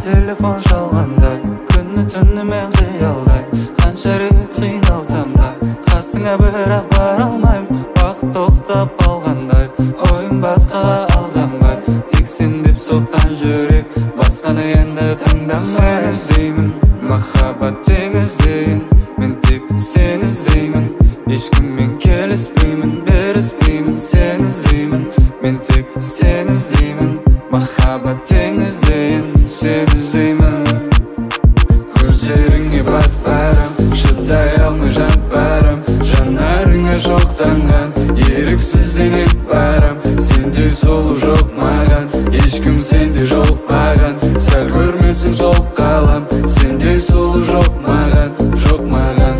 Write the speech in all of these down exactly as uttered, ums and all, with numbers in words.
telefon çalganda, күнні түнні мен қиялдай, қанша рет қиналсам да қасыңа бірақ бара алмаймын. Уақыт тоқтап қалғандай, ойым басқаға алданбай, тек сен деп соққан жүрек басқаны енді тыңдамай. Сені іздеймін, махаббат теңіздейін, мен тек сені іздеймін, ешкіммен келіспеймін, беріспеймін. Сені іздеймін, мен тек сені іздеймін, махаббат теңіздейін, сені іздеймін. Көздеріңе батып бәрім, шыдай алмай жанып бәрім, жанарыңа шоқтанған, еріксіз еніп бәрім. Сенде сұлу жоқ маған, ешкім сенде жолықпаған, сәл көрмесім солып қалам. Сенде сұлу жоқ маған, жоқ маған.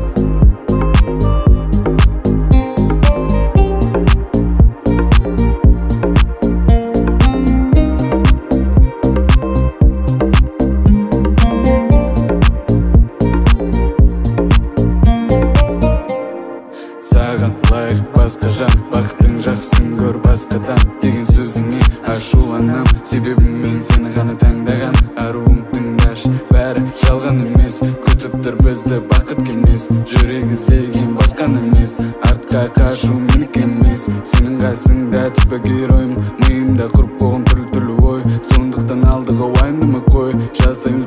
Саған лайық басқа жан, бақытың жақсын көр басқадан деген сөзіңе ашуланам, себебі мен сені ғана таңдаған. Аруым тыңдашы, бәрі жалған емес, күтіп тұр бізді бақыт келмес. Жүрек іздеген басқан емес, артқа қашу менікі емес. Сенің қасыңда типа геройым, миымда құрып қойған түрлі түрлі ой, сондықтан алдыға уайымдамай қой. Жасаймын